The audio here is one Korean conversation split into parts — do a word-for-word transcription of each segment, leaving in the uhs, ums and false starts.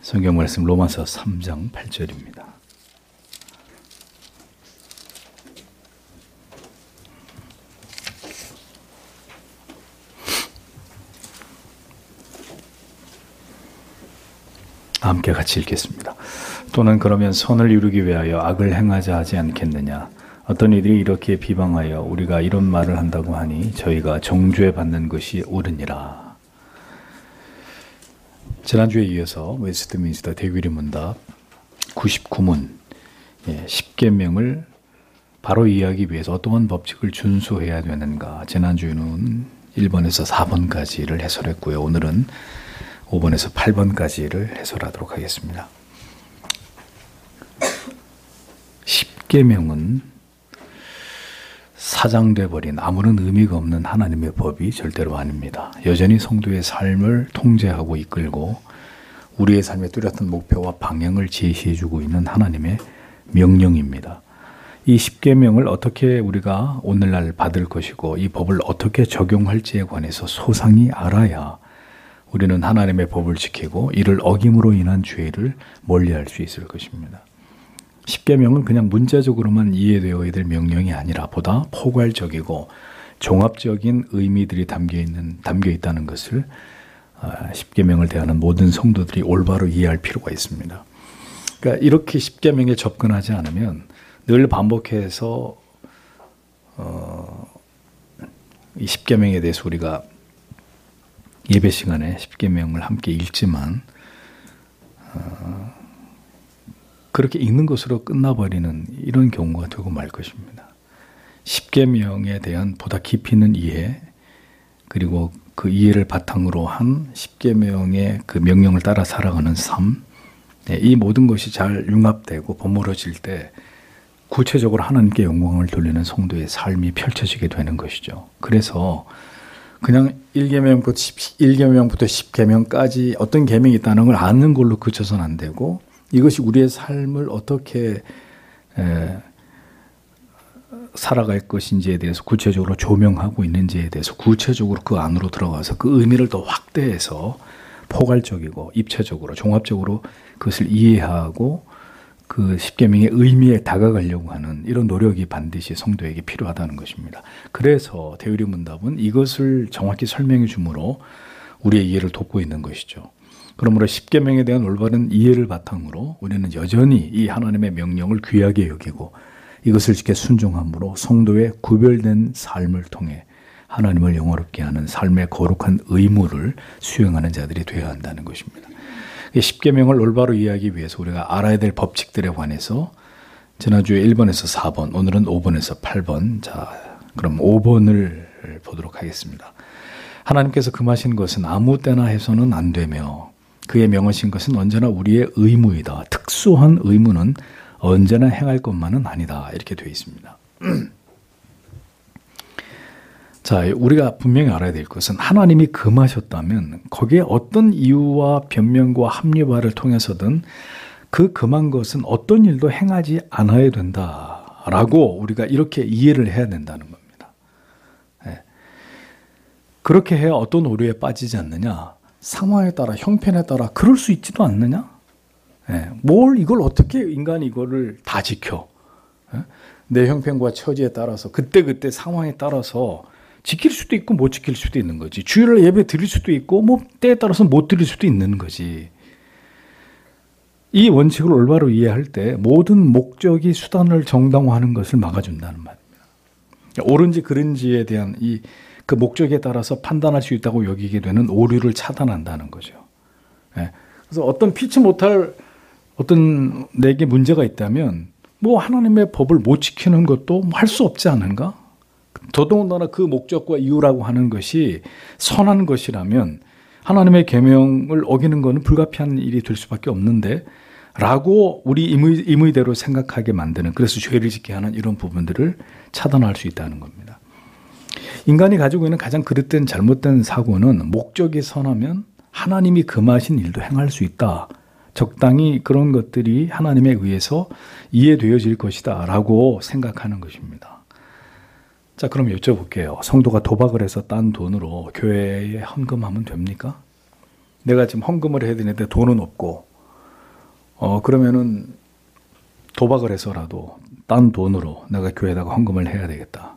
성경 말씀 로마서 삼 장 팔 절입니다. 함께 같이 읽겠습니다. 또는 그러면 선을 이루기 위하여 악을 행하자 하지 않겠느냐? 어떤 이들이 이렇게 비방하여 우리가 이런 말을 한다고 하니 저희가 정죄 받는 것이 옳으니라. 지난주에 이어서 웨스트민스터 대규리 문답 구십구 문 예, 십 계명을 바로 이해하기 위해서 어떠한 법칙을 준수해야 되는가? 지난주에는 일 번에서 사 번까지를 해설했고요. 오늘은 오 번에서 팔 번까지를 해설하도록 하겠습니다. 십 계명은 사장돼 버린 아무런 의미가 없는 하나님의 법이 절대로 아닙니다. 여전히 성도의 삶을 통제하고 이끌고 우리의 삶의 뚜렷한 목표와 방향을 제시해주고 있는 하나님의 명령입니다. 이 십 계명을 어떻게 우리가 오늘날 받을 것이고 이 법을 어떻게 적용할지에 관해서 소상히 알아야 우리는 하나님의 법을 지키고 이를 어김으로 인한 죄를 멀리할 수 있을 것입니다. 십 계명은 그냥 문자적으로만 이해되어야 될 명령이 아니라 보다 포괄적이고 종합적인 의미들이 담겨 있는 담겨 있다는 것을 십 계명을 대하는 모든 성도들이 올바로 이해할 필요가 있습니다. 그러니까 이렇게 십 계명에 접근하지 않으면 늘 반복해서 어, 이 십 계명에 대해서 우리가 예배 시간에 십 계명을 함께 읽지만 어, 그렇게 읽는 것으로 끝나버리는 이런 경우가 되고 말 것입니다. 십 계명에 대한 보다 깊이 있는 이해 그리고 그 이해를 바탕으로 한 십 계명의 그 명령을 따라 살아가는 삶, 이 모든 것이 잘 융합되고 버무러질 때 구체적으로 하나님께 영광을 돌리는 성도의 삶이 펼쳐지게 되는 것이죠. 그래서 그냥 일 계명부터 일 계명부터 십 계명까지 어떤 계명이 있다는 걸 아는 걸로 그쳐서는 안 되고 이것이 우리의 삶을 어떻게 에, 살아갈 것인지에 대해서 구체적으로 조명하고 있는지에 대해서 구체적으로 그 안으로 들어가서 그 의미를 더 확대해서 포괄적이고 입체적으로 종합적으로 그것을 이해하고 그 십 계명의 의미에 다가가려고 하는 이런 노력이 반드시 성도에게 필요하다는 것입니다. 그래서 대의리 문답은 이것을 정확히 설명해 주므로 우리의 이해를 돕고 있는 것이죠. 그러므로 십 계명에 대한 올바른 이해를 바탕으로 우리는 여전히 이 하나님의 명령을 귀하게 여기고 이것을 지켜 순종함으로 성도의 구별된 삶을 통해 하나님을 영화롭게 하는 삶의 거룩한 의무를 수행하는 자들이 되어야 한다는 것입니다. 십 계명을 올바로 이해하기 위해서 우리가 알아야 될 법칙들에 관해서 지난주에 일 번에서 사 번, 오늘은 오 번에서 팔 번, 자 그럼 오 번을 보도록 하겠습니다. 하나님께서 금하신 것은 아무 때나 해서는 안 되며 그의 명하신 것은 언제나 우리의 의무이다. 특수한 의무는 언제나 행할 것만은 아니다. 이렇게 되어 있습니다. 자, 우리가 분명히 알아야 될 것은 하나님이 금하셨다면 거기에 어떤 이유와 변명과 합리화를 통해서든 그 금한 것은 어떤 일도 행하지 않아야 된다라고 우리가 이렇게 이해를 해야 된다는 겁니다. 네. 그렇게 해야 어떤 오류에 빠지지 않느냐? 상황에 따라 형편에 따라 그럴 수 있지도 않느냐? 네. 뭘 이걸 어떻게 인간이 이거를 다 지켜? 네. 내 형편과 처지에 따라서 그때그때 상황에 따라서 지킬 수도 있고 못 지킬 수도 있는 거지. 주일을 예배 드릴 수도 있고 뭐 때에 따라서 못 드릴 수도 있는 거지. 이 원칙을 올바로 이해할 때 모든 목적이 수단을 정당화하는 것을 막아준다는 말입니다. 옳은지 그른지에 대한 이 그 목적에 따라서 판단할 수 있다고 여기게 되는 오류를 차단한다는 거죠. 네. 그래서 어떤 피치 못할 어떤 내게 문제가 있다면 뭐 하나님의 법을 못 지키는 것도 할 수 없지 않은가? 더더군다나 그 목적과 이유라고 하는 것이 선한 것이라면 하나님의 계명을 어기는 것은 불가피한 일이 될 수밖에 없는데 라고 우리 임의, 임의대로 생각하게 만드는, 그래서 죄를 짓게 하는 이런 부분들을 차단할 수 있다는 겁니다. 인간이 가지고 있는 가장 그릇된 잘못된 사고는 목적이 선하면 하나님이 금하신 일도 행할 수 있다. 적당히 그런 것들이 하나님에 의해서 이해되어질 것이다 라고 생각하는 것입니다. 자, 그럼 여쭤볼게요. 성도가 도박을 해서 딴 돈으로 교회에 헌금하면 됩니까? 내가 지금 헌금을 해야 되는데 돈은 없고 어, 그러면은 도박을 해서라도 딴 돈으로 내가 교회에다가 헌금을 해야 되겠다.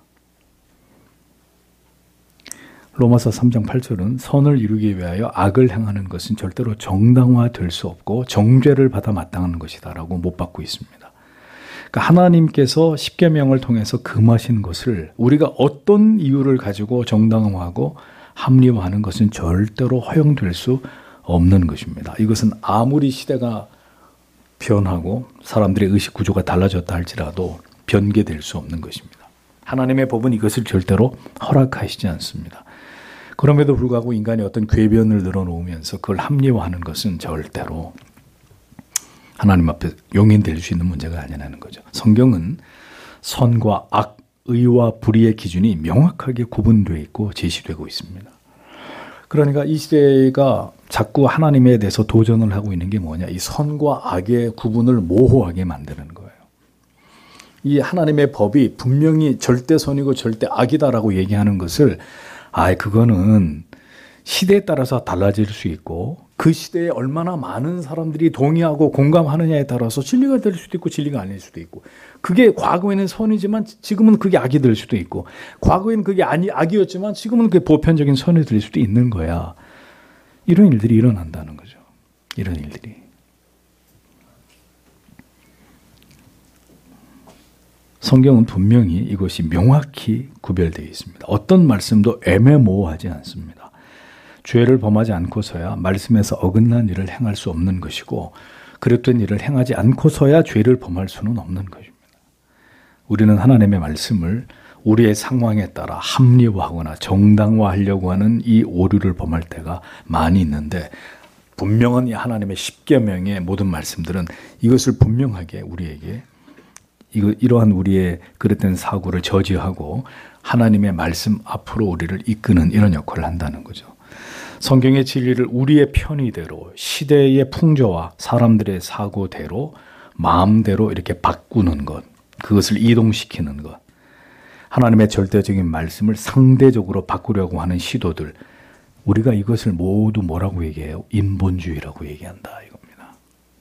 로마서 삼 장 팔 절은 선을 이루기 위하여 악을 행하는 것은 절대로 정당화될 수 없고 정죄를 받아 마땅한 것이다 라고 못 받고 있습니다. 그러니까 하나님께서 십계명을 통해서 금하신 것을 우리가 어떤 이유를 가지고 정당화하고 합리화하는 것은 절대로 허용될 수 없는 것입니다. 이것은 아무리 시대가 변하고 사람들의 의식 구조가 달라졌다 할지라도 변개될 수 없는 것입니다. 하나님의 법은 이것을 절대로 허락하시지 않습니다. 그럼에도 불구하고 인간이 어떤 궤변을 늘어놓으면서 그걸 합리화하는 것은 절대로 하나님 앞에 용인될 수 있는 문제가 아니라는 거죠. 성경은 선과 악, 의와 불의의 기준이 명확하게 구분되어 있고 제시되고 있습니다. 그러니까 이 시대가 자꾸 하나님에 대해서 도전을 하고 있는 게 뭐냐? 이 선과 악의 구분을 모호하게 만드는 거예요. 이 하나님의 법이 분명히 절대 선이고 절대 악이다라고 얘기하는 것을 아, 그거는 시대에 따라서 달라질 수 있고 그 시대에 얼마나 많은 사람들이 동의하고 공감하느냐에 따라서 진리가 될 수도 있고 진리가 아닐 수도 있고 그게 과거에는 선이지만 지금은 그게 악이 될 수도 있고 과거에는 그게 아니, 악이었지만 지금은 그게 보편적인 선이 될 수도 있는 거야. 이런 일들이 일어난다는 거죠. 이런 일들이. 성경은 분명히 이것이 명확히 구별되어 있습니다. 어떤 말씀도 애매모호하지 않습니다. 죄를 범하지 않고서야 말씀에서 어긋난 일을 행할 수 없는 것이고 그릇된 일을 행하지 않고서야 죄를 범할 수는 없는 것입니다. 우리는 하나님의 말씀을 우리의 상황에 따라 합리화하거나 정당화하려고 하는 이 오류를 범할 때가 많이 있는데 분명한 이 하나님의 십계명의 모든 말씀들은 이것을 분명하게 우리에게 이거, 이러한 우리의 그릇된 사고를 저지하고 하나님의 말씀 앞으로 우리를 이끄는 이런 역할을 한다는 거죠. 성경의 진리를 우리의 편의대로 시대의 풍조와 사람들의 사고대로 마음대로 이렇게 바꾸는 것, 그것을 이동시키는 것, 하나님의 절대적인 말씀을 상대적으로 바꾸려고 하는 시도들, 우리가 이것을 모두 뭐라고 얘기해요? 인본주의라고 얘기한다 이겁니다.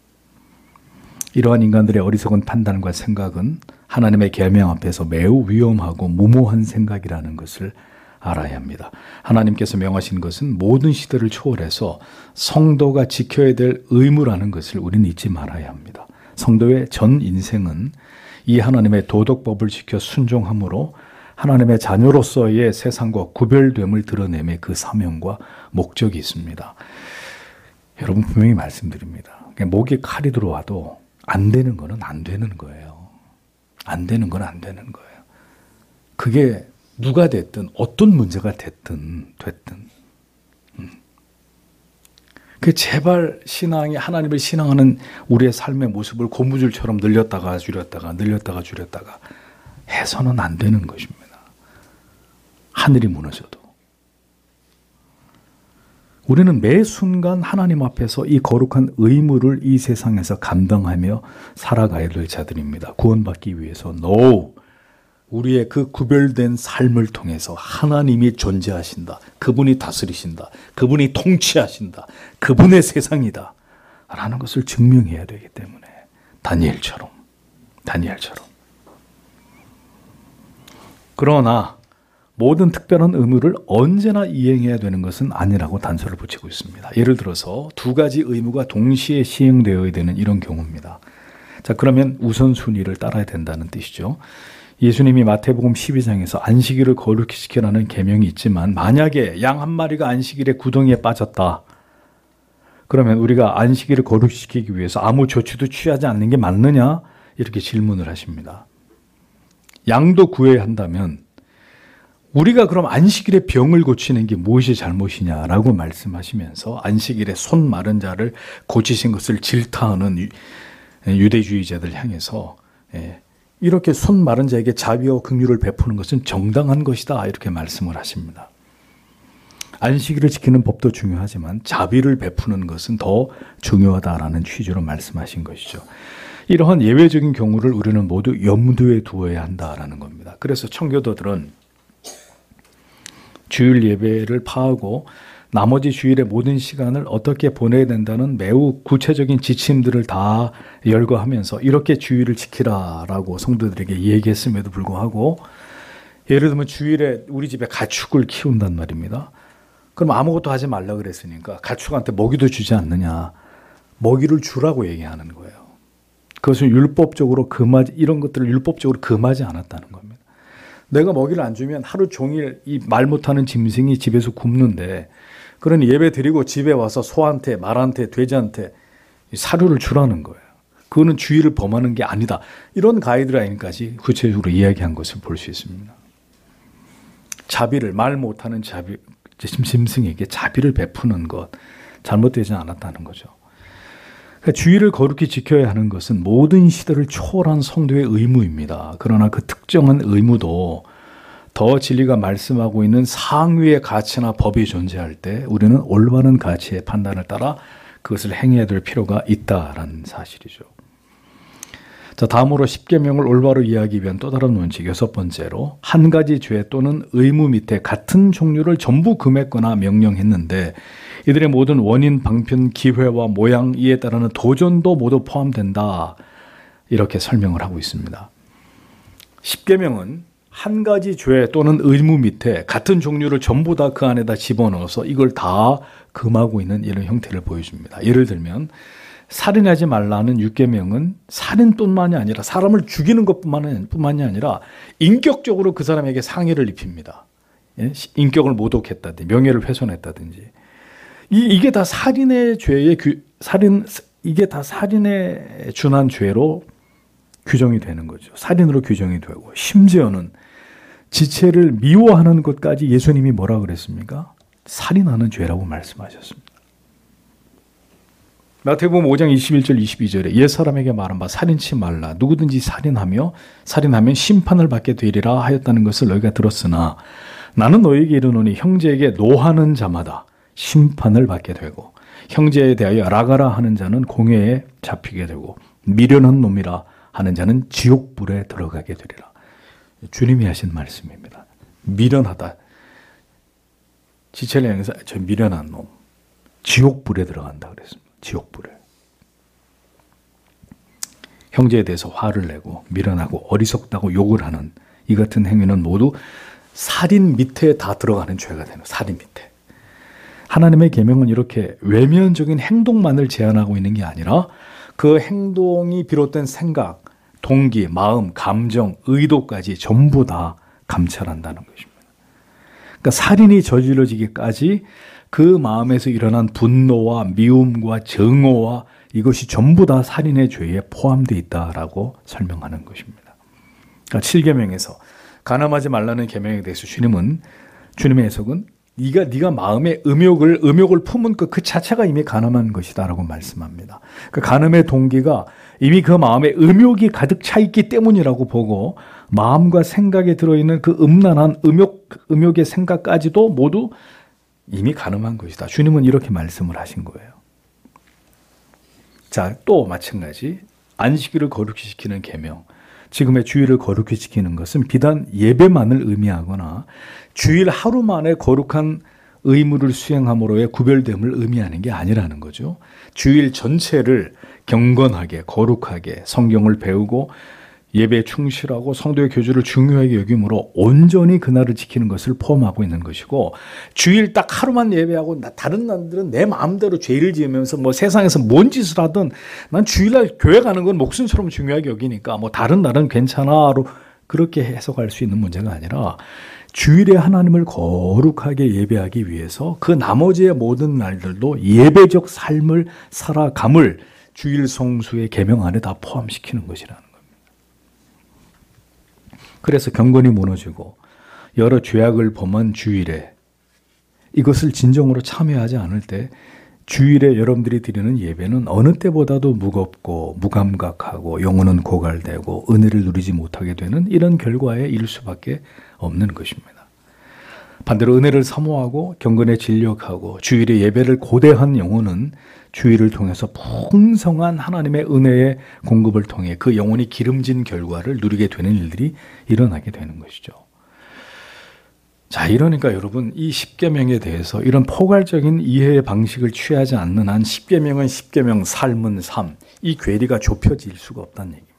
이러한 인간들의 어리석은 판단과 생각은 하나님의 계명 앞에서 매우 위험하고 무모한 생각이라는 것을 알아야 합니다. 하나님께서 명하신 것은 모든 시대를 초월해서 성도가 지켜야 될 의무라는 것을 우리는 잊지 말아야 합니다. 성도의 전 인생은 이 하나님의 도덕법을 지켜 순종함으로 하나님의 자녀로서의 세상과 구별됨을 드러내며 그 사명과 목적이 있습니다. 여러분 분명히 말씀드립니다. 목에 칼이 들어와도 안 되는 거는 안 되는 거예요. 안 되는 건 안 되는 거예요. 그게 누가 됐든 어떤 문제가 됐든 됐든 음. 그 제발 신앙이 하나님을 신앙하는 우리의 삶의 모습을 고무줄처럼 늘렸다가 줄였다가 늘렸다가 줄였다가 해서는 안 되는 것입니다. 하늘이 무너져도 우리는 매 순간 하나님 앞에서 이 거룩한 의무를 이 세상에서 감당하며 살아가야 될 자들입니다. 구원받기 위해서 no! 우리의 그 구별된 삶을 통해서 하나님이 존재하신다. 그분이 다스리신다. 그분이 통치하신다. 그분의 세상이다. 라는 것을 증명해야 되기 때문에 다니엘처럼 다니엘처럼 그러나 모든 특별한 의무를 언제나 이행해야 되는 것은 아니라고 단서를 붙이고 있습니다. 예를 들어서 두 가지 의무가 동시에 시행되어야 되는 이런 경우입니다. 자, 그러면 우선순위를 따라야 된다는 뜻이죠. 예수님이 마태복음 십이 장에서 안식일을 거룩히 지키라는 계명이 있지만 만약에 양 한 마리가 안식일에 구덩이에 빠졌다. 그러면 우리가 안식일을 거룩히 지키기 위해서 아무 조치도 취하지 않는 게 맞느냐? 이렇게 질문을 하십니다. 양도 구해야 한다면 우리가 그럼 안식일에 병을 고치는 게 무엇이 잘못이냐라고 말씀하시면서 안식일에 손 마른 자를 고치신 것을 질타하는 유대주의자들 향해서 이렇게 손 마른 자에게 자비와 긍휼을 베푸는 것은 정당한 것이다 이렇게 말씀을 하십니다. 안식일을 지키는 법도 중요하지만 자비를 베푸는 것은 더 중요하다라는 취지로 말씀하신 것이죠. 이러한 예외적인 경우를 우리는 모두 염두에 두어야 한다라는 겁니다. 그래서 청교도들은 주일 예배를 파하고 나머지 주일의 모든 시간을 어떻게 보내야 된다는 매우 구체적인 지침들을 다 열거하면서 이렇게 주일을 지키라라고 성도들에게 얘기했음에도 불구하고 예를 들면 주일에 우리 집에 가축을 키운단 말입니다. 그럼 아무것도 하지 말라 그랬으니까 가축한테 먹이도 주지 않느냐. 먹이를 주라고 얘기하는 거예요. 그것을 율법적으로 금하지, 이런 것들을 율법적으로 금하지 않았다는 겁니다. 내가 먹이를 안 주면 하루 종일 이 말 못하는 짐승이 집에서 굶는데 그러니 예배 드리고 집에 와서 소한테, 말한테, 돼지한테 사료를 주라는 거예요. 그거는 주의를 범하는 게 아니다. 이런 가이드라인까지 구체적으로 이야기한 것을 볼 수 있습니다. 자비를, 말 못하는 자비, 짐승에게 자비를 베푸는 것, 잘못되지 않았다는 거죠. 그러니까 주의를 거룩히 지켜야 하는 것은 모든 시대를 초월한 성도의 의무입니다. 그러나 그 특정한 의무도 더 진리가 말씀하고 있는 상위의 가치나 법이 존재할 때 우리는 올바른 가치의 판단을 따라 그것을 행해야 될 필요가 있다라는 사실이죠. 자, 다음으로 십계명을 올바로 이해하기 위한 또 다른 원칙, 여섯 번째로 한 가지 죄 또는 의무 밑에 같은 종류를 전부 금했거나 명령했는데 이들의 모든 원인, 방편, 기회와 모양, 이에 따르는 도전도 모두 포함된다. 이렇게 설명을 하고 있습니다. 십계명은 한 가지 죄 또는 의무 밑에 같은 종류를 전부 다 그 안에다 집어넣어서 이걸 다 금하고 있는 이런 형태를 보여줍니다. 예를 들면 살인하지 말라는 육계명은 살인뿐만이 아니라 사람을 죽이는 것뿐만이 아니라 인격적으로 그 사람에게 상해를 입힙니다. 예? 인격을 모독했다든지 명예를 훼손했다든지 이, 이게 다 살인의 죄의 규, 살인 이게 다 살인에 준한 죄로 규정이 되는 거죠. 살인으로 규정이 되고 심지어는 지체를 미워하는 것까지 예수님이 뭐라 그랬습니까? 살인하는 죄라고 말씀하셨습니다. 마태복음 오 장 이십일 절 이십이 절에 옛사람에게 말한 바 살인치 말라 누구든지 살인하며 살인하면 심판을 받게 되리라 하였다는 것을 너희가 들었으나 나는 너희에게 이르노니 형제에게 노하는 자마다 심판을 받게 되고 형제에 대하여 라가라 하는 자는 공회에 잡히게 되고 미련한 놈이라 하는 자는 지옥불에 들어가게 되리라. 주님이 하신 말씀입니다. 미련하다. 지체를 향해서 저 미련한 놈. 지옥불에 들어간다 그랬습니다. 지옥불에. 형제에 대해서 화를 내고 미련하고 어리석다고 욕을 하는 이 같은 행위는 모두 살인 밑에 다 들어가는 죄가 되는 살인 밑에. 하나님의 계명은 이렇게 외면적인 행동만을 제한하고 있는 게 아니라 그 행동이 비롯된 생각, 동기, 마음, 감정, 의도까지 전부 다 감찰한다는 것입니다. 그러니까 살인이 저질러지기까지 그 마음에서 일어난 분노와 미움과 정오와 이것이 전부 다 살인의 죄에 포함되어 있다라고 설명하는 것입니다. 그러니까 칠 계명에서 간음하지 말라는 계명에 대해서 주님은 주님의 해석은 네가 네가 마음에 음욕을 음욕을 품은 것 그 자체가 이미 간음한 것이다라고 말씀합니다. 그 간음의 동기가 이미 그 마음에 음욕이 가득 차 있기 때문이라고 보고 마음과 생각에 들어있는 그 음란한 음욕 음욕의 생각까지도 모두 이미 간음한 것이다. 주님은 이렇게 말씀을 하신 거예요. 자, 또 마찬가지 안식일을 거룩히 지키는 계명. 지금의 주일을 거룩히 지키는 것은 비단 예배만을 의미하거나 주일 하루 만에 거룩한 의무를 수행함으로의 구별됨을 의미하는 게 아니라는 거죠. 주일 전체를 경건하게 거룩하게 성경을 배우고 예배에 충실하고 성도의 교주를 중요하게 여김으로 온전히 그날을 지키는 것을 포함하고 있는 것이고 주일 딱 하루만 예배하고 다른 날들은 내 마음대로 죄를 지으면서 뭐 세상에서 뭔 짓을 하든 난 주일날 교회 가는 건 목숨처럼 중요하게 여기니까 뭐 다른 날은 괜찮아로 그렇게 해석할 수 있는 문제가 아니라 주일에 하나님을 거룩하게 예배하기 위해서 그 나머지의 모든 날들도 예배적 삶을 살아감을 주일 성수의 계명 안에 다 포함시키는 것이라는 겁니다. 그래서 경건이 무너지고 여러 죄악을 범한 주일에 이것을 진정으로 참여하지 않을 때 주일에 여러분들이 드리는 예배는 어느 때보다도 무겁고 무감각하고 영혼은 고갈되고 은혜를 누리지 못하게 되는 이런 결과에 이를 수밖에 없는 것입니다. 반대로 은혜를 사모하고 경건에 진력하고 주일에 예배를 고대한 영혼은 주일을 통해서 풍성한 하나님의 은혜의 공급을 통해 그 영혼이 기름진 결과를 누리게 되는 일들이 일어나게 되는 것이죠. 자, 이러니까 여러분 이 십계명에 대해서 이런 포괄적인 이해의 방식을 취하지 않는 한 십계명은 십계명, 삶은 삶, 이 괴리가 좁혀질 수가 없다는 얘기입니다.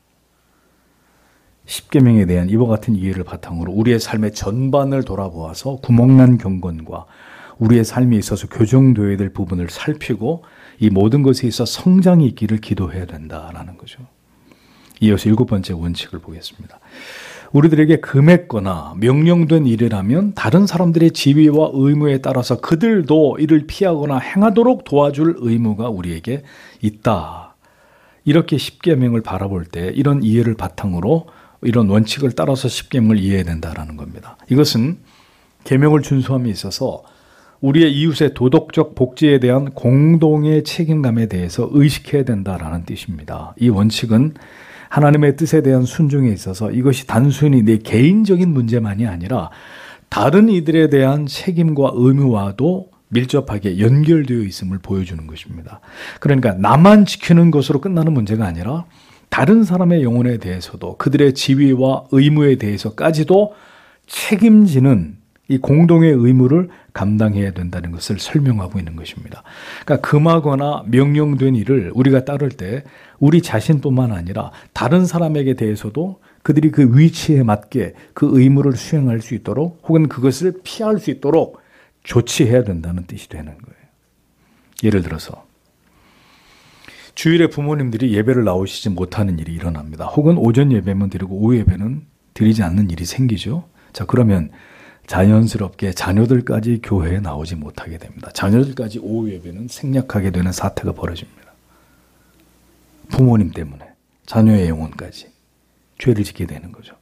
십계명에 대한 이와 같은 이해를 바탕으로 우리의 삶의 전반을 돌아보아서 구멍난 경건과 우리의 삶에 있어서 교정되어야 될 부분을 살피고 이 모든 것에 있어 성장이 있기를 기도해야 된다라는 거죠. 이어서 일곱 번째 원칙을 보겠습니다. 우리들에게 금했거나 명령된 일이라면 다른 사람들의 지위와 의무에 따라서 그들도 이를 피하거나 행하도록 도와줄 의무가 우리에게 있다. 이렇게 십계명을 바라볼 때 이런 이해를 바탕으로 이런 원칙을 따라서 십계명을 이해해야 된다는 겁니다. 이것은 계명을 준수함에 있어서 우리의 이웃의 도덕적 복지에 대한 공동의 책임감에 대해서 의식해야 된다는 뜻입니다. 이 원칙은 하나님의 뜻에 대한 순종에 있어서 이것이 단순히 내 개인적인 문제만이 아니라 다른 이들에 대한 책임과 의무와도 밀접하게 연결되어 있음을 보여주는 것입니다. 그러니까 나만 지키는 것으로 끝나는 문제가 아니라 다른 사람의 영혼에 대해서도 그들의 지위와 의무에 대해서까지도 책임지는 이 공동의 의무를 감당해야 된다는 것을 설명하고 있는 것입니다. 그러니까 금하거나 명령된 일을 우리가 따를 때 우리 자신뿐만 아니라 다른 사람에게 대해서도 그들이 그 위치에 맞게 그 의무를 수행할 수 있도록 혹은 그것을 피할 수 있도록 조치해야 된다는 뜻이 되는 거예요. 예를 들어서 주일에 부모님들이 예배를 나오시지 못하는 일이 일어납니다. 혹은 오전 예배만 드리고 오후 예배는 드리지 않는 일이 생기죠. 자, 그러면 자연스럽게 자녀들까지 교회에 나오지 못하게 됩니다. 자녀들까지 오후 예배는 생략하게 되는 사태가 벌어집니다. 부모님 때문에 자녀의 영혼까지 죄를 짓게 되는 거죠.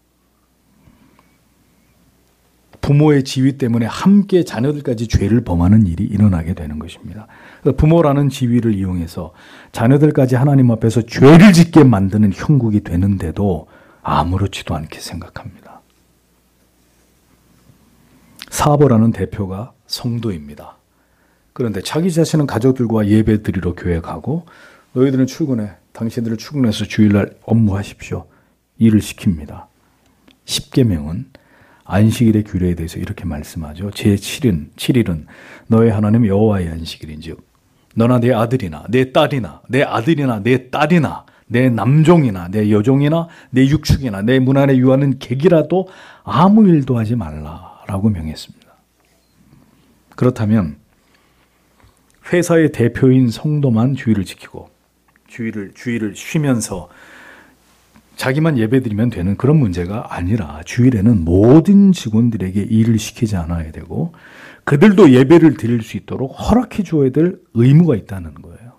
부모의 지위 때문에 함께 자녀들까지 죄를 범하는 일이 일어나게 되는 것입니다. 부모라는 지위를 이용해서 자녀들까지 하나님 앞에서 죄를 짓게 만드는 형국이 되는데도 아무렇지도 않게 생각합니다. 사보라는 대표가 성도입니다. 그런데 자기 자신은 가족들과 예배 드리러 교회 가고 너희들은 출근해. 당신들은 출근해서 주일날 업무하십시오. 일을 시킵니다. 십계명은 안식일의 규례에 대해서 이렇게 말씀하죠. 제칠 일, 칠 일은 너의 하나님 여호와의 안식일인즉 너나 내 아들이나 내 딸이나 내 아들이나 내 딸이나 내 남종이나 내 여종이나 내 육축이나 내 문 안에 유하는 객이라도 아무 일도 하지 말라. 라고 명했습니다. 그렇다면 회사의 대표인 성도만 주의를 지키고 주의를, 주의를 쉬면서 자기만 예배드리면 되는 그런 문제가 아니라 주일에는 모든 직원들에게 일을 시키지 않아야 되고 그들도 예배를 드릴 수 있도록 허락해 줘야 될 의무가 있다는 거예요.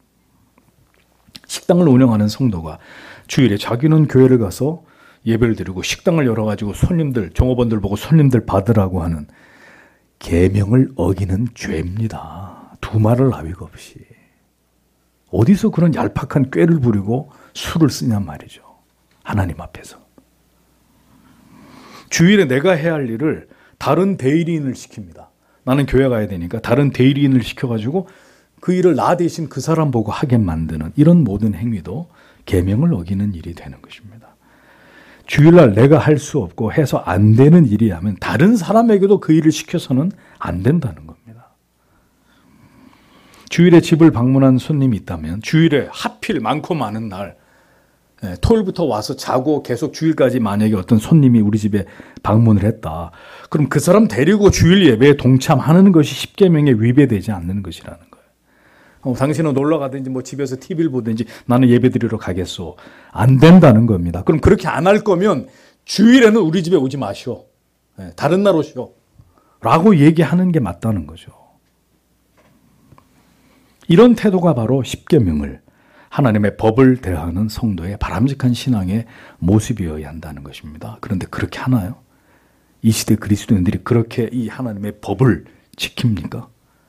식당을 운영하는 성도가 주일에 자기는 교회를 가서 예배를 드리고 식당을 열어가지고 손님들, 종업원들 보고 손님들 받으라고 하는 계명을 어기는 죄입니다. 두말할 나위가 없이. 어디서 그런 얄팍한 꾀를 부리고 수를 쓰냔 말이죠. 하나님 앞에서. 주일에 내가 해야 할 일을 다른 대리인을 시킵니다. 나는 교회 가야 되니까 다른 대리인을 시켜가지고 그 일을 나 대신 그 사람 보고 하게 만드는 이런 모든 행위도 계명을 어기는 일이 되는 것입니다. 주일날 내가 할 수 없고 해서 안 되는 일이라면 다른 사람에게도 그 일을 시켜서는 안 된다는 겁니다. 주일에 집을 방문한 손님이 있다면 주일에 하필 많고 많은 날 토요일부터 와서 자고 계속 주일까지 만약에 어떤 손님이 우리 집에 방문을 했다. 그럼 그 사람 데리고 주일 예배에 동참하는 것이 십계명에 위배되지 않는 것이라는 거예요. 어, 당신은 놀러 가든지 뭐 집에서 티비를 보든지 나는 예배 드리러 가겠소. 안 된다는 겁니다. 그럼 그렇게 안 할 거면 주일에는 우리 집에 오지 마시오. 네, 다른 날 오시오. 라고 얘기하는 게 맞다는 거죠. 이런 태도가 바로 십계명을 하나님의 법을 대하는 성도의 바람직한 신앙의 모습이어야 한다는 것입니다. 그런데 그렇게 하나요? 이 시대 그리스도인들이 그렇게 이 하나님의 법을 지킵니까?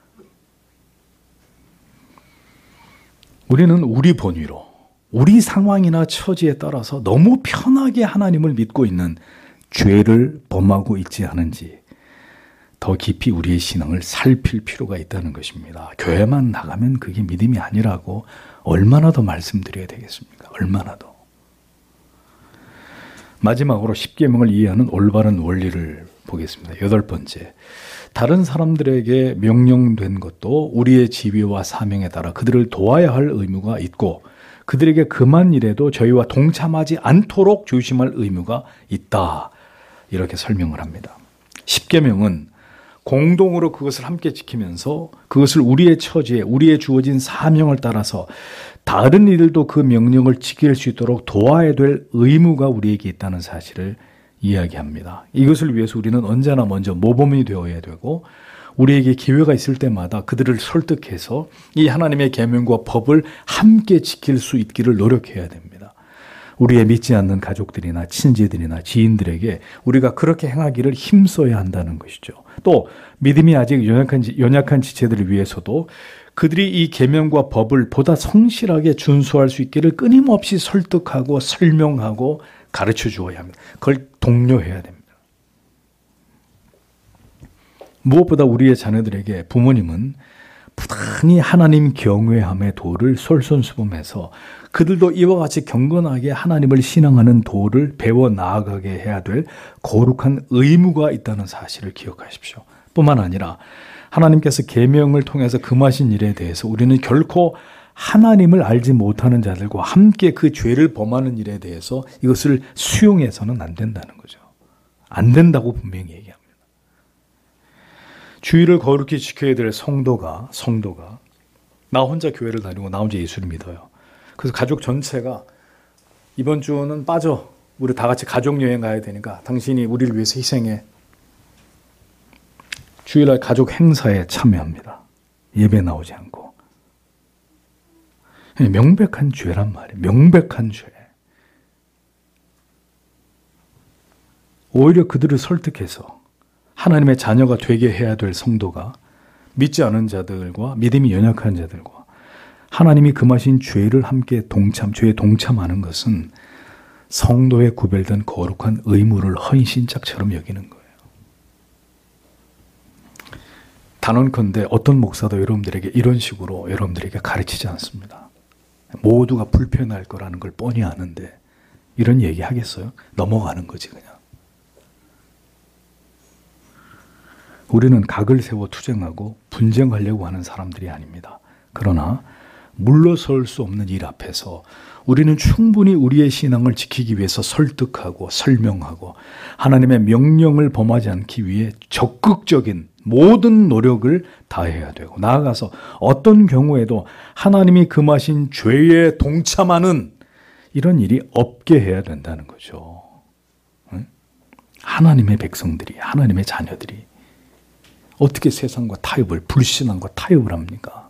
우리는 우리 본위로 우리 상황이나 처지에 따라서 너무 편하게 하나님을 믿고 있는 죄를 범하고 있지 않은지 더 깊이 우리의 신앙을 살필 필요가 있다는 것입니다. 교회만 나가면 그게 믿음이 아니라고 얼마나 더 말씀드려야 되겠습니까? 얼마나 더. 마지막으로 십계명을 이해하는 올바른 원리를 보겠습니다. 여덟 번째, 다른 사람들에게 명령된 것도 우리의 지위와 사명에 따라 그들을 도와야 할 의무가 있고 그들에게 그만 일해도 저희와 동참하지 않도록 조심할 의무가 있다. 이렇게 설명을 합니다. 십계명은 공동으로 그것을 함께 지키면서 그것을 우리의 처지에 우리의 주어진 사명을 따라서 다른 이들도 그 명령을 지킬 수 있도록 도와야 될 의무가 우리에게 있다는 사실을 이야기합니다. 이것을 위해서 우리는 언제나 먼저 모범이 되어야 되고 우리에게 기회가 있을 때마다 그들을 설득해서 이 하나님의 계명과 법을 함께 지킬 수 있기를 노력해야 됩니다. 우리의 믿지 않는 가족들이나 친지들이나 지인들에게 우리가 그렇게 행하기를 힘써야 한다는 것이죠. 또 믿음이 아직 연약한, 연약한 지체들을 위해서도 그들이 이 계명과 법을 보다 성실하게 준수할 수 있기를 끊임없이 설득하고 설명하고 가르쳐 주어야 합니다. 그걸 독려해야 됩니다. 무엇보다 우리의 자녀들에게 부모님은 부단히 하나님 경외함의 도를 솔선수범해서 그들도 이와 같이 경건하게 하나님을 신앙하는 도를 배워 나아가게 해야 될 거룩한 의무가 있다는 사실을 기억하십시오. 뿐만 아니라 하나님께서 계명을 통해서 금하신 일에 대해서 우리는 결코 하나님을 알지 못하는 자들과 함께 그 죄를 범하는 일에 대해서 이것을 수용해서는 안 된다는 거죠. 안 된다고 분명히 얘기합니다. 주의를 거룩히 지켜야 될 성도가 성도가 나 혼자 교회를 다니고 나 혼자 예수를 믿어요. 그래서 가족 전체가 이번 주는 빠져. 우리 다 같이 가족여행 가야 되니까 당신이 우리를 위해서 희생해. 주일날 가족 행사에 참여합니다. 예배 나오지 않고. 명백한 죄란 말이에요. 명백한 죄. 오히려 그들을 설득해서 하나님의 자녀가 되게 해야 될 성도가 믿지 않은 자들과 믿음이 연약한 자들과 하나님이 금하신 죄를 함께 동참, 죄에 동참하는 것은 성도의 구별된 거룩한 의무를 헌신짝처럼 여기는 거예요. 단언컨대 어떤 목사도 여러분들에게 이런 식으로 여러분들에게 가르치지 않습니다. 모두가 불편할 거라는 걸 뻔히 아는데 이런 얘기 하겠어요? 넘어가는 거지 그냥. 우리는 각을 세워 투쟁하고 분쟁하려고 하는 사람들이 아닙니다. 그러나 물러설 수 없는 일 앞에서 우리는 충분히 우리의 신앙을 지키기 위해서 설득하고 설명하고 하나님의 명령을 범하지 않기 위해 적극적인 모든 노력을 다해야 되고 나아가서 어떤 경우에도 하나님이 금하신 죄에 동참하는 이런 일이 없게 해야 된다는 거죠. 하나님의 백성들이, 하나님의 자녀들이 어떻게 세상과 타협을, 불신앙과 타협을 합니까?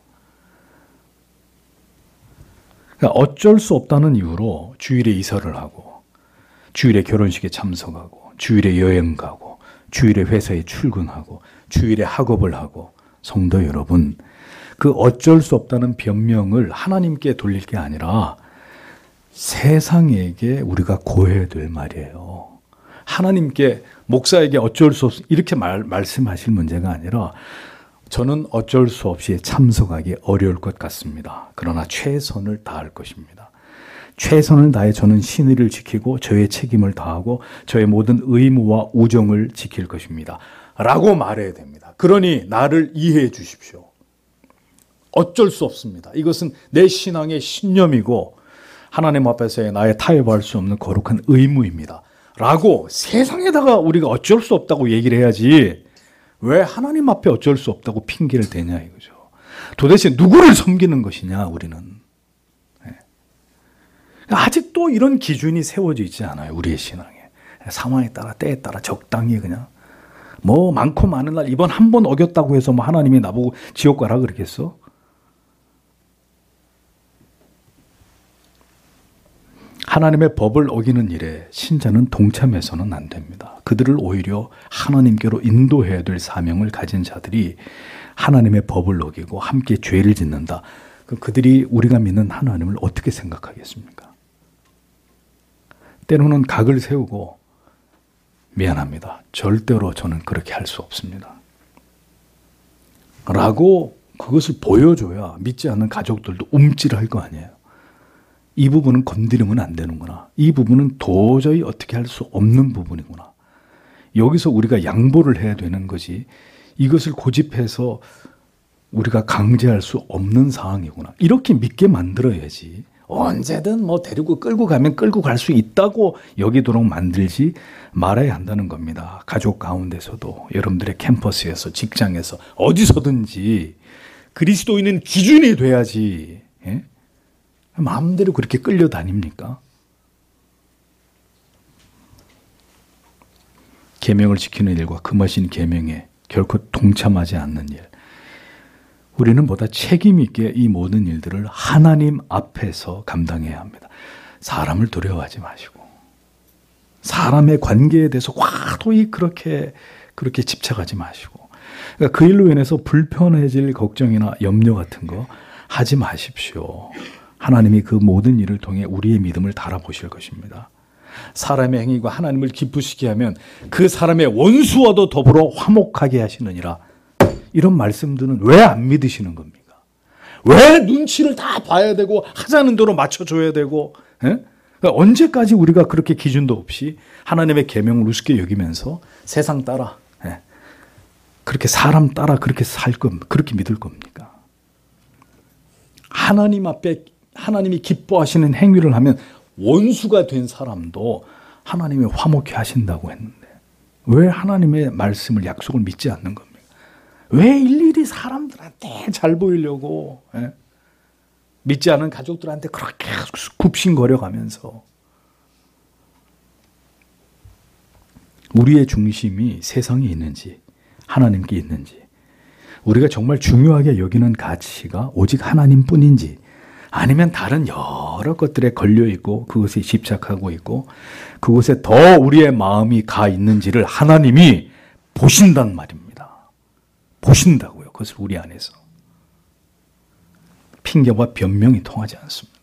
그러니까 어쩔 수 없다는 이유로 주일에 이사를 하고, 주일에 결혼식에 참석하고, 주일에 여행 가고, 주일에 회사에 출근하고, 주일에 학업을 하고, 성도 여러분, 그 어쩔 수 없다는 변명을 하나님께 돌릴 게 아니라 세상에게 우리가 고해야 될 말이에요. 하나님께 목사에게 어쩔 수 없이 이렇게 말, 말씀하실 문제가 아니라 저는 어쩔 수 없이 참석하기 어려울 것 같습니다. 그러나 최선을 다할 것입니다. 최선을 다해 저는 신의를 지키고 저의 책임을 다하고 저의 모든 의무와 우정을 지킬 것입니다. 라고 말해야 됩니다. 그러니 나를 이해해 주십시오. 어쩔 수 없습니다. 이것은 내 신앙의 신념이고 하나님 앞에서의 나의 타협할 수 없는 거룩한 의무입니다. 라고 세상에다가 우리가 어쩔 수 없다고 얘기를 해야지 왜 하나님 앞에 어쩔 수 없다고 핑계를 대냐 이거죠. 도대체 누구를 섬기는 것이냐 우리는. 네. 아직도 이런 기준이 세워져 있지 않아요. 우리의 신앙에. 상황에 따라 때에 따라 적당히 그냥 뭐 많고 많은 날 이번 한 번 어겼다고 해서 뭐 하나님이 나보고 지옥 가라 그러겠어? 하나님의 법을 어기는 일에 신자는 동참해서는 안 됩니다. 그들을 오히려 하나님께로 인도해야 될 사명을 가진 자들이 하나님의 법을 어기고 함께 죄를 짓는다. 그럼 그들이 우리가 믿는 하나님을 어떻게 생각하겠습니까? 때로는 각을 세우고 미안합니다. 절대로 저는 그렇게 할 수 없습니다. 라고 그것을 보여줘야 믿지 않는 가족들도 움찔할 거 아니에요. 이 부분은 건드리면 안 되는구나. 이 부분은 도저히 어떻게 할 수 없는 부분이구나. 여기서 우리가 양보를 해야 되는 거지. 이것을 고집해서 우리가 강제할 수 없는 상황이구나. 이렇게 믿게 만들어야지. 언제든 뭐 데리고 끌고 가면 끌고 갈 수 있다고 여기도록 만들지 말아야 한다는 겁니다. 가족 가운데서도, 여러분들의 캠퍼스에서, 직장에서, 어디서든지 그리스도인은 기준이 돼야지. 예? 마음대로 그렇게 끌려다닙니까? 계명을 지키는 일과 금하신 계명에 결코 동참하지 않는 일. 우리는 보다 책임 있게 이 모든 일들을 하나님 앞에서 감당해야 합니다. 사람을 두려워하지 마시고, 사람의 관계에 대해서 과도히 그렇게 그렇게 집착하지 마시고, 그러니까 그 일로 인해서 불편해질 걱정이나 염려 같은 거 하지 마십시오. 하나님이 그 모든 일을 통해 우리의 믿음을 달아보실 것입니다. 사람의 행위가 하나님을 기쁘시게 하면 그 사람의 원수와도 더불어 화목하게 하시느니라. 이런 말씀들은 왜 안 믿으시는 겁니까? 왜 눈치를 다 봐야 되고 하자는 대로 맞춰줘야 되고, 예? 그러니까 언제까지 우리가 그렇게 기준도 없이 하나님의 계명을 우습게 여기면서 세상 따라, 예? 그렇게 사람 따라 그렇게 살 겁, 그렇게 믿을 겁니까? 하나님 앞에 하나님이 기뻐하시는 행위를 하면 원수가 된 사람도 하나님이 화목해 하신다고 했는데 왜 하나님의 말씀을, 약속을 믿지 않는 겁니까? 왜 일일이 사람들한테 잘 보이려고, 예? 믿지 않은 가족들한테 그렇게 굽신거려 가면서 우리의 중심이 세상에 있는지 하나님께 있는지, 우리가 정말 중요하게 여기는 가치가 오직 하나님뿐인지 아니면 다른 여러 것들에 걸려있고 그것에 집착하고 있고 그곳에 더 우리의 마음이 가 있는지를 하나님이 보신단 말입니다. 보신다고요. 그것을 우리 안에서. 핑계와 변명이 통하지 않습니다.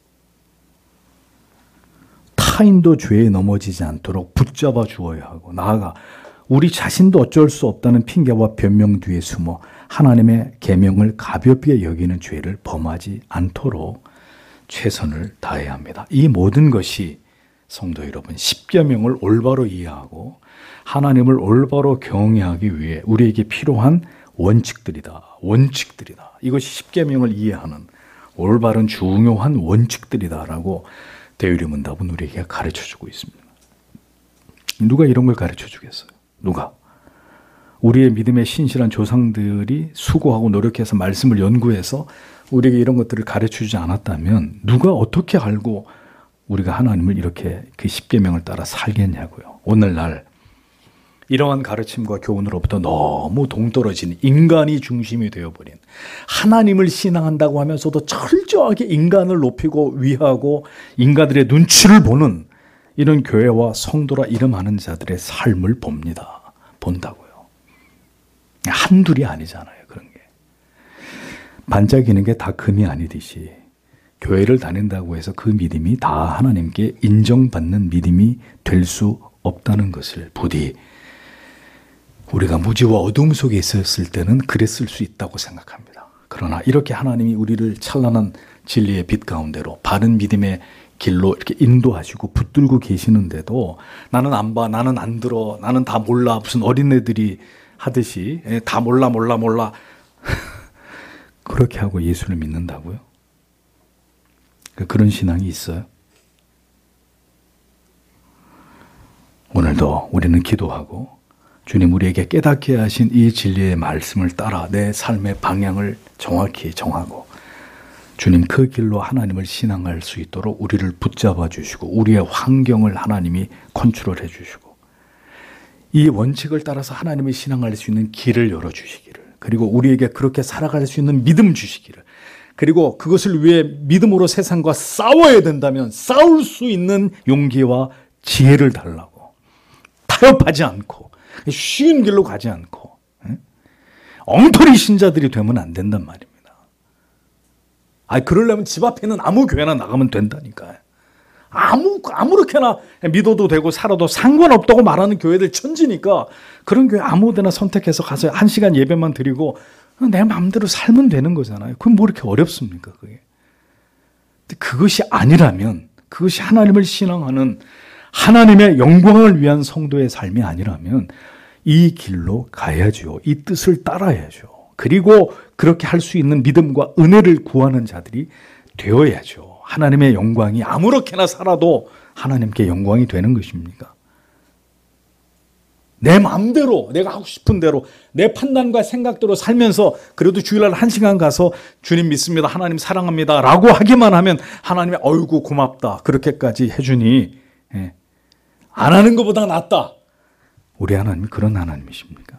타인도 죄에 넘어지지 않도록 붙잡아 주어야 하고, 나아가 우리 자신도 어쩔 수 없다는 핑계와 변명 뒤에 숨어 하나님의 계명을 가볍게 여기는 죄를 범하지 않도록 최선을 다해야 합니다. 이 모든 것이 성도 여러분, 십계명을 올바로 이해하고 하나님을 올바로 경외하기 위해 우리에게 필요한 원칙들이다. 원칙들이다. 이것이 십계명을 이해하는 올바른 중요한 원칙들이다라고 대유리문답은 우리에게 가르쳐주고 있습니다. 누가 이런 걸 가르쳐주겠어요? 누가? 우리의 믿음의 신실한 조상들이 수고하고 노력해서 말씀을 연구해서 우리에게 이런 것들을 가르쳐주지 않았다면 누가 어떻게 알고 우리가 하나님을 이렇게 그 십계명을 따라 살겠냐고요. 오늘날 이러한 가르침과 교훈으로부터 너무 동떨어진 인간이 중심이 되어버린, 하나님을 신앙한다고 하면서도 철저하게 인간을 높이고 위하고 인간들의 눈치를 보는 이런 교회와 성도라 이름하는 자들의 삶을 봅니다. 본다고요. 한둘이 아니잖아요. 그런 게. 반짝이는 게 다 금이 아니듯이 교회를 다닌다고 해서 그 믿음이 다 하나님께 인정받는 믿음이 될 수 없다는 것을 부디 우리가 무지와 어둠 속에 있었을 때는 그랬을 수 있다고 생각합니다. 그러나 이렇게 하나님이 우리를 찬란한 진리의 빛 가운데로 바른 믿음의 길로 이렇게 인도하시고 붙들고 계시는데도 나는 안 봐, 나는 안 들어, 나는 다 몰라, 무슨 어린애들이 하듯이 다 몰라 몰라 몰라 그렇게 하고 예수를 믿는다고요? 그런 신앙이 있어요? 오늘도 우리는 기도하고 주님 우리에게 깨닫게 하신 이 진리의 말씀을 따라 내 삶의 방향을 정확히 정하고 주님 그 길로 하나님을 신앙할 수 있도록 우리를 붙잡아 주시고 우리의 환경을 하나님이 컨트롤해 주시고 이 원칙을 따라서 하나님을 신앙할 수 있는 길을 열어주시기를, 그리고 우리에게 그렇게 살아갈 수 있는 믿음 주시기를, 그리고 그것을 위해 믿음으로 세상과 싸워야 된다면 싸울 수 있는 용기와 지혜를 달라고, 타협하지 않고 쉬운 길로 가지 않고 엉터리 신자들이 되면 안 된단 말입니다. 아, 그러려면 집 앞에는 아무 교회나 나가면 된다니까요. 아무, 아무렇게나 믿어도 되고 살아도 상관없다고 말하는 교회들 천지니까 그런 교회 아무 데나 선택해서 가서 한 시간 예배만 드리고 내 마음대로 살면 되는 거잖아요. 그건 뭐 이렇게 어렵습니까, 그게? 근데 그것이 아니라면, 그것이 하나님을 신앙하는, 하나님의 영광을 위한 성도의 삶이 아니라면 이 길로 가야죠. 이 뜻을 따라야죠. 그리고 그렇게 할 수 있는 믿음과 은혜를 구하는 자들이 되어야죠. 하나님의 영광이 아무렇게나 살아도 하나님께 영광이 되는 것입니까? 내 마음대로, 내가 하고 싶은 대로, 내 판단과 생각대로 살면서 그래도 주일날 한 시간 가서 주님 믿습니다, 하나님 사랑합니다 라고 하기만 하면 하나님이 어이구 고맙다 그렇게까지 해주니 예. 안 하는 것보다 낫다. 우리 하나님이 그런 하나님이십니까?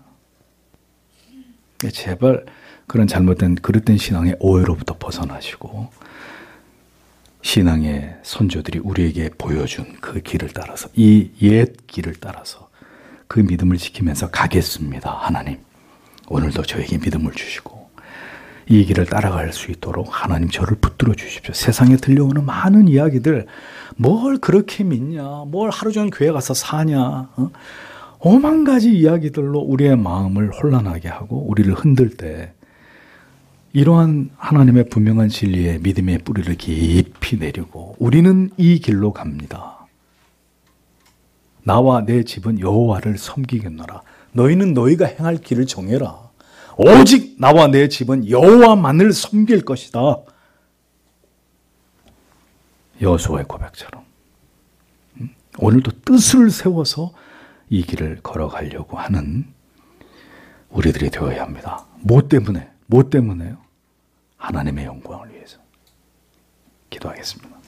제발 그런 잘못된 그릇된 신앙의 오해로부터 벗어나시고 신앙의 선조들이 우리에게 보여준 그 길을 따라서, 이 옛 길을 따라서 그 믿음을 지키면서 가겠습니다. 하나님, 오늘도 저에게 믿음을 주시고 이 길을 따라갈 수 있도록 하나님 저를 붙들어 주십시오. 세상에 들려오는 많은 이야기들, 뭘 그렇게 믿냐, 뭘 하루 종일 교회 가서 사냐, 어? 오만 가지 이야기들로 우리의 마음을 혼란하게 하고 우리를 흔들 때 이러한 하나님의 분명한 진리에 믿음의 뿌리를 깊이 내리고 우리는 이 길로 갑니다. 나와 내 집은 여호와를 섬기겠노라. 너희는 너희가 행할 길을 정해라. 오직 나와 내 집은 여호와만을 섬길 것이다. 여호수아의 고백처럼 오늘도 뜻을 세워서 이 길을 걸어가려고 하는 우리들이 되어야 합니다. 뭐 때문에? 뭐 때문에요? 하나님의 영광을 위해서. 기도하겠습니다.